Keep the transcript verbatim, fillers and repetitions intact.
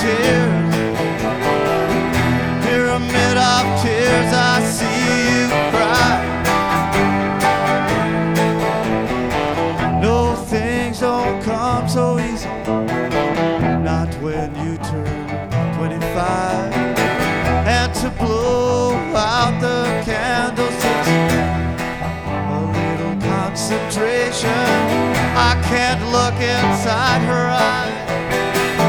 tears, pyramid of tears, I see you cry. No, things don't come so easy, not when you turn